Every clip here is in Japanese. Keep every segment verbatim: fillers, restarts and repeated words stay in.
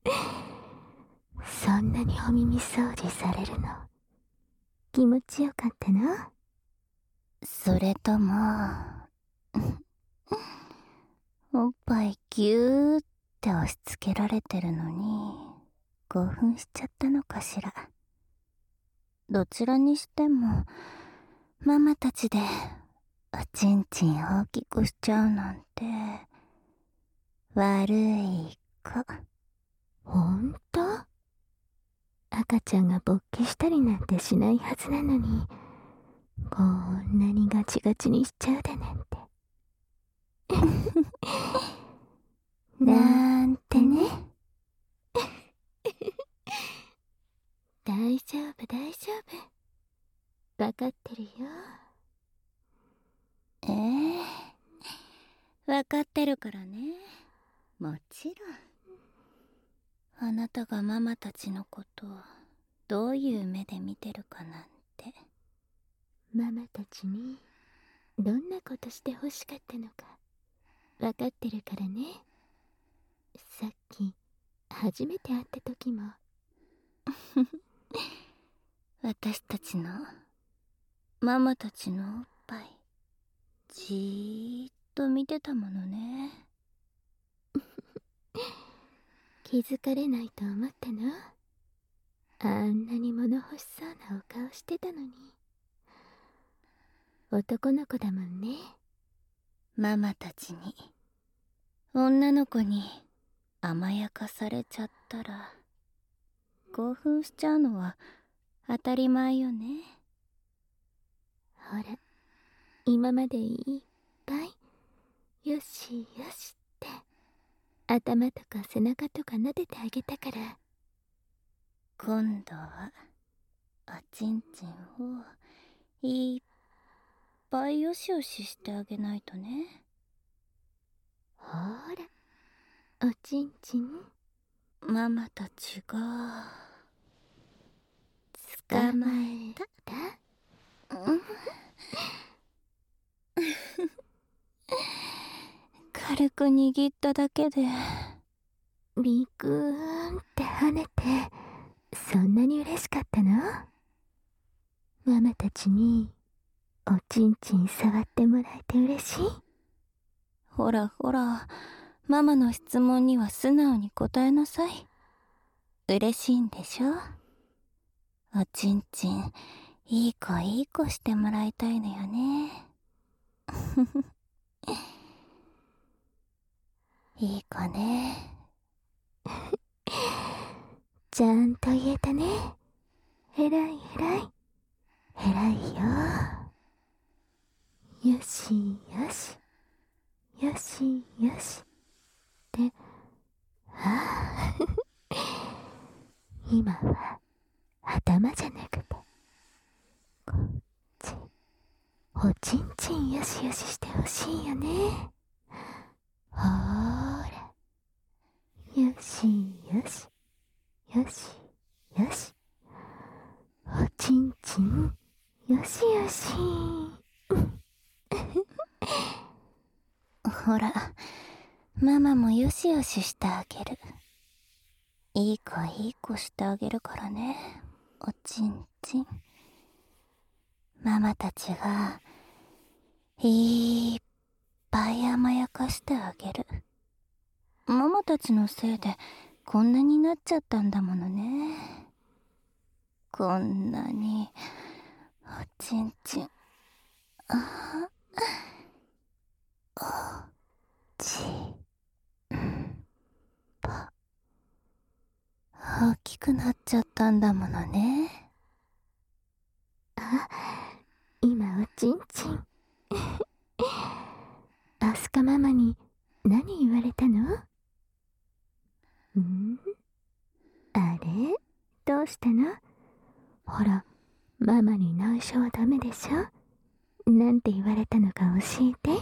そんなにお耳掃除されるの気持ちよかったの？ それともおっぱいギューって押し付けられてるのに興奮しちゃったのかしら。どちらにしてもママたちでおちんちん大きくしちゃうなんて悪い子。 ほんと？赤ちゃんが勃起したりなんてしないはずなのに、こんなにガチガチにしちゃうだなんて。 なんてね。 大丈夫大丈夫。わかってるよ。 ええわかってるからね。もちろん。あなたがママたちのことをどういう目で見てるかなんて。 ママたちにどんなことして欲しかったのかわかってるからね。さっき初めて会った時も私たちのママたちのおっぱいじーっと見てたものね。 気づかれないと思ったの？あんなに物欲しそうなお顔してたのに。男の子だもんね。 ママたちに女の子に甘やかされちゃったら興奮しちゃうのは当たり前よね。 ほら、今までいっぱいよしよしって頭とか背中とか撫でてあげたから、 今度はおちんちんをいっぱいよしよししてあげないとね。 ほら、おちんちんママたちが捕まえた。 うん軽く握っただけでビクーンって跳ねて、そんなに嬉しかったの？ママたちにおちんちん触ってもらえて嬉しい？ ほらほら、ママの質問には素直に答えなさい。嬉しいんでしょ？おちんちんいい子いい子してもらいたいのよね。いい子ね。 ちゃんと言えたね。えらいえらいえらいよ。よしよしよしよしってああ今は頭じゃなくてこっち、おちんちんよしよししてほしいよね。ほーら、よしよしよしよし、おちんちんよしよし。 ほら、ママもよしよししてあげる。いい子いい子してあげるからね、おちんちん。ママたちがいっぱい甘やかしてあげる。ママたちのせいでこんなになっちゃったんだものね。こんなにおちんちん、あおちんぽ大きくなっちゃったんだものね。 あ、今おちんちんアスカママに何言われたの？ん？あれ？どうしたの？ほら、ママに内緒はダメでしょ？なんて言われたのか教えて。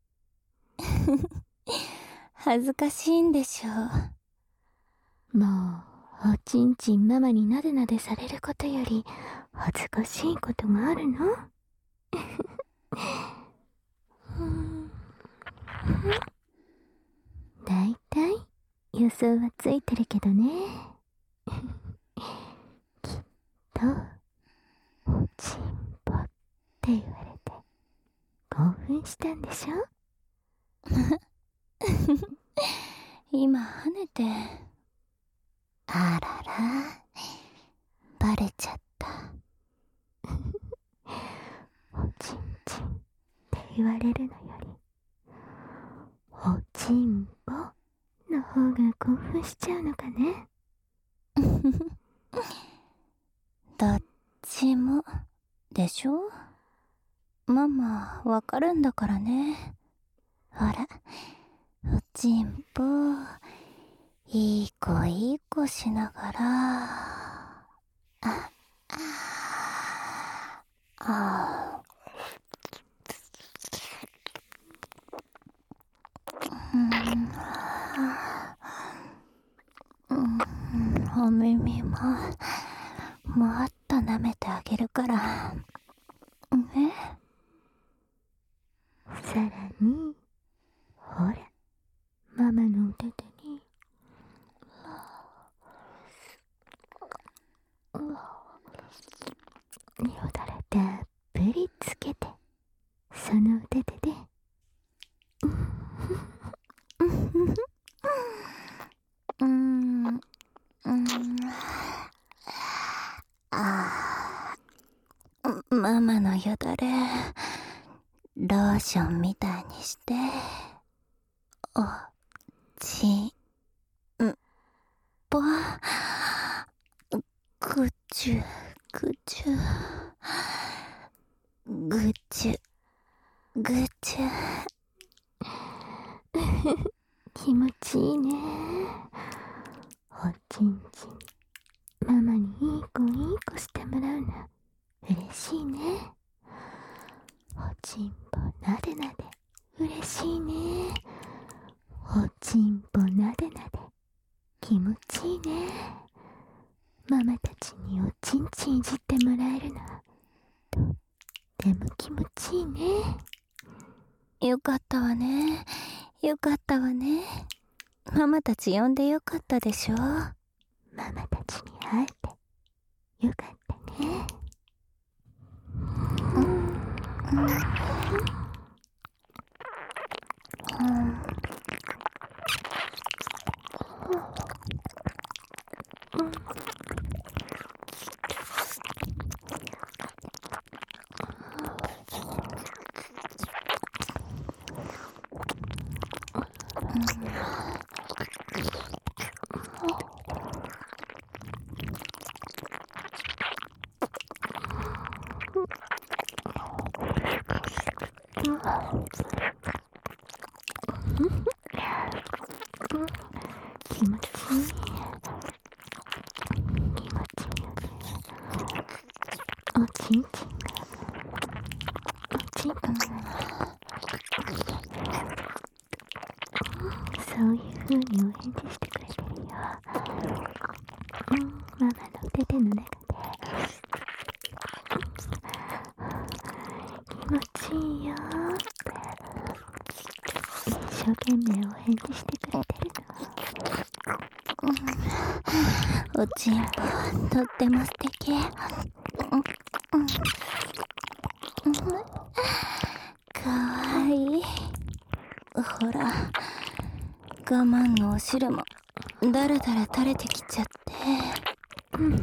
恥ずかしいんでしょう。 もう、おちんちんママになでなでされることより恥ずかしいことがあるの？だいたいよ予想はついてるけどね。きっとおちんぽって言われて興奮したんでしょ。 今跳ねて、あらら、バレちゃった。 おちんちんって言われるのよりおちんぽの方が興奮しちゃうのかね。 どっちもでしょ。ママわかるんだからね。ほら、おちんぽいい子いい子しながら、あああうん、うん、お耳ももっと舐めてあげるからね。 さらにほら、ママのお手手によだれたっぷりつけて、そのお手手でうん、うん、ああ、ママのよだれローションみたいにしておちんぽぐちゅぐちゅぐちゅぐちゅ気持ちいいね。おちんちんママにいい子いい子してもらうの嬉しいね。おちんぽなでなで嬉しいね。おちんぽなでなで気持ちいいね。ママたちにおちんちんいじってもらえるのとっても気持ちいいね。 よかったわね、よかったわね。ママたち呼んでよかったでしょ。 ママたちに会えてよかったね。 うんうんうん気持ちいい。気持ちいいよね。おちんちんがおちんぽがそういう風にお返事してくれてるよ。うん、ママのお手手の中で気持ちいいよって一生懸命お返事してくれてるおちんぽとっても素敵。うんうんうん、かわいい。ほら、我慢のお汁もだらだら垂れてきちゃって、 の。うん、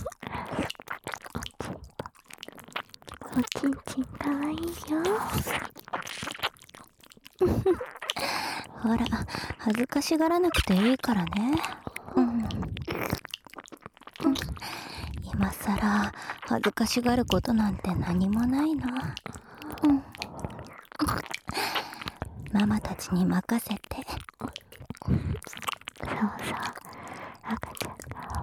おちんちんかわいいよ。 ほら、恥ずかしがらなくていいからね。うん、うん、今さら恥ずかしがることなんて何もないの。うん、ママたちに任せて。 そうそう、赤ちゃんが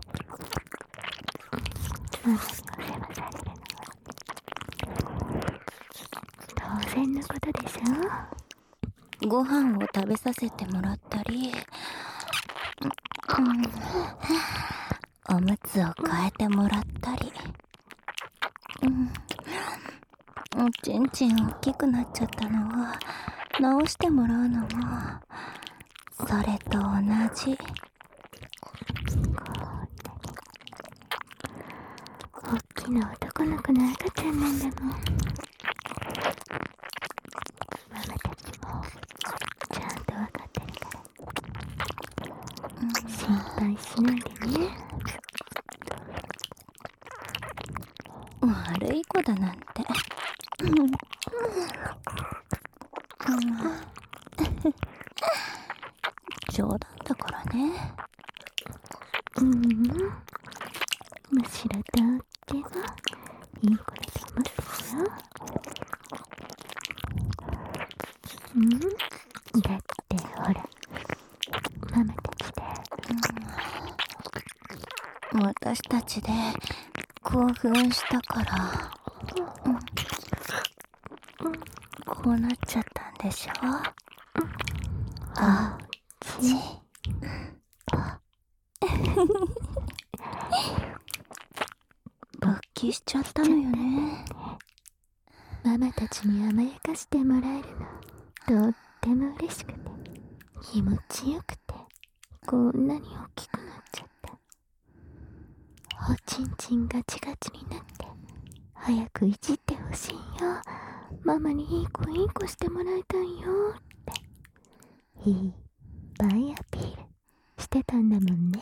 ママにお世話されるのは当然のことでしょ。 ご飯を食べさせてもらったり、うん、おむつを替えてもらったり、うん、おちんちん大きくなっちゃったのを直してもらうのもそれと同じ。 大きな男の子の赤ちゃんなんだもん。ママたちもちゃんとわかってるから、心配しないでね。 悪い子だなんて。冗談だからね。 うん、むしろとってもいい子だと思ってるよ。うん、だってほら、ママたちで、 うん、私たちで興奮したから、うん、こうなっちゃったんでしょ。あち勃起しちゃったのよね。 ママたちに甘やかしてもらえるのとっても嬉しくて、気持ちよくて、こんなに大きくなっちゃった。おちんちんガチガチになって早くいじってほしいよ、ママにいい子いい子してもらいたいよっていっぱいアピールしてたんだもんね。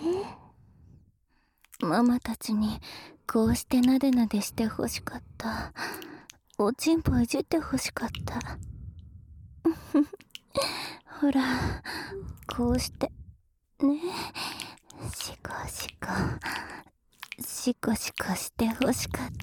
ママたちにこうしてなでなでしてほしかった。おちんぽいじってほしかった。ほら、こうしてね、シコシコシコシコしてほしかった。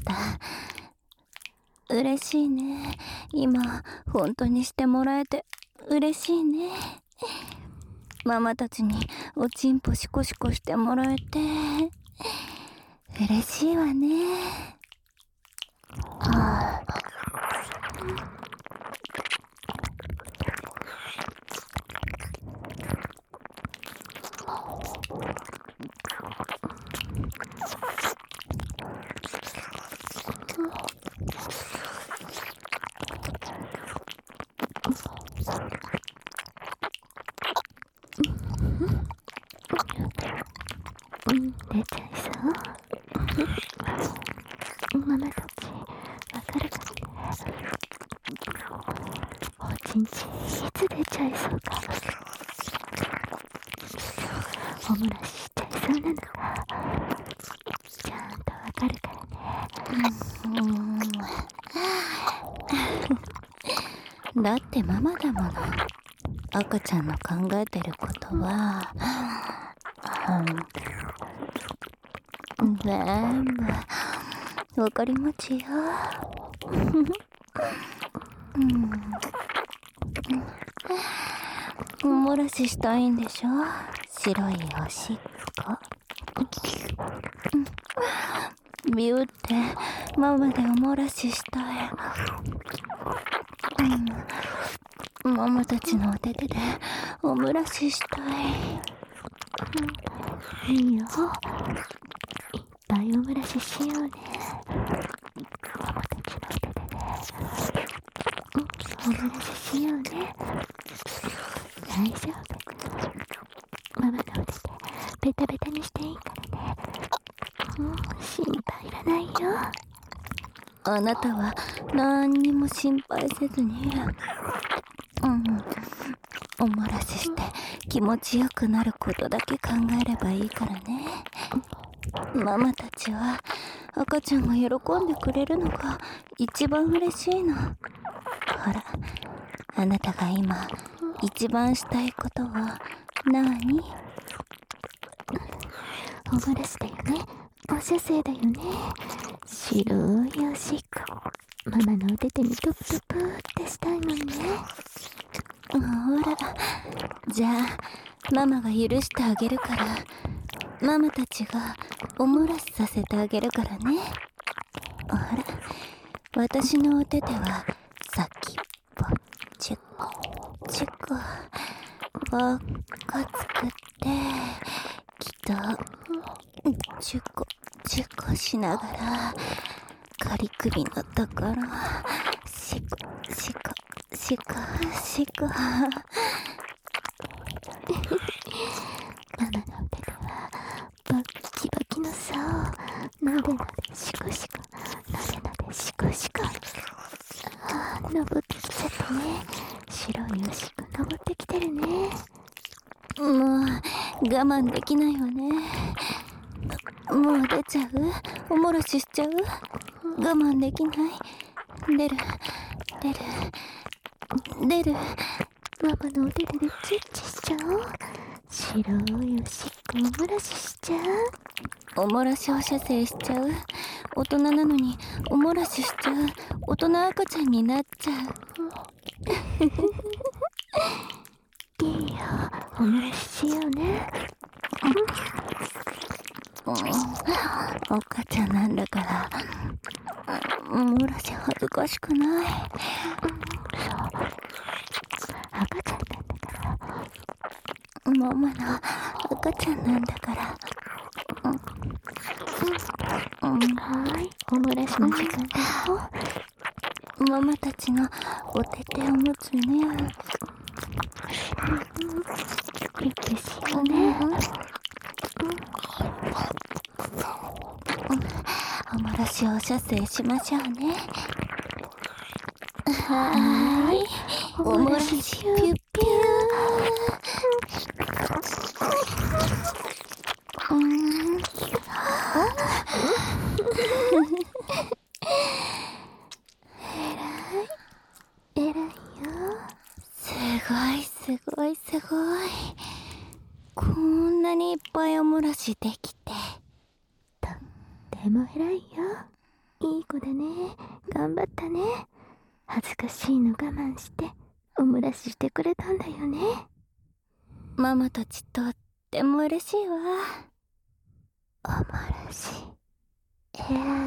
嬉しいね。今本当にしてもらえて嬉しいね。ママたちにおちんぽシコシコしてもらえて嬉しいわね。はあ、 うん、出ちゃいそう。ママたちわかるかね。おちんちいつ出ちゃいそうか、お漏らししちゃいそうなのがちゃんとわかるからね。 うん、だってママだもの。赤ちゃんの考えてることは、うん、全部わかりもちよ。うん、お漏らししたいんでしょ、白いおしっこ。ビューってママでお漏らししたい。うん、ママたちのお手手でお漏らししたい。 うん、いいよ、いっぱいお漏らししようね。ママたちのお手手で、うん、お漏らししようね。大丈夫、ママのお手手ベタベタにしていいからね。うん、心配いらないよ。 あなたは何にも心配せずに、うん、お漏らしして気持ちよくなることだけ考えればいいからね。ママたちは赤ちゃんが喜んでくれるのが一番嬉しいの。ほら、あなたが今一番したいことは何？ お漏らしだよね。お射精だよね。白いおしっこ、ママのお手手にトプトプってしたいもんね。 ほら、じゃあママが許してあげるから、ママたちがお漏らしさせてあげるからね。ほら、私のお手手は先っぽチュッチュッ輪っか作ってきっとチュコチュコしながら仮首のところシコシコシコシコなでなでしこしこ、なでなでしこしこ。ああ、登ってきちゃったね。白いよしく登ってきてるね。 もう我慢できないわね。もう出ちゃう？おもらししちゃう？我慢できない。出る出る出る。 ママのお手手でチッチしちゃおう。白いおしっこおもらししちゃう。 おもらしを射精しちゃう。大人なのにおもらししちゃう。大人赤ちゃんになっちゃう。いいよ、おもらししようね。 うん、赤ちゃんなんだからおもらし恥ずかしくない。 そう、赤ちゃんなんだから。 ママの赤ちゃんなんだから。うん、うん、 はい、おもらしの時間だよ。 ママたちのお手手を持つね。 キュッキュしようね。 おもらしを射精しましょうね。はーい、おもらしピュッピュー。うん。 えらい、えらいよ。 すごいすごいすごい。こんなにいっぱいおもらしできて。 とってもえらいよ。いい子だね。頑張ったね。恥ずかしいの我慢しておもらししてくれたんだよね。 ママたちとっても嬉しいわ。 おもらしえら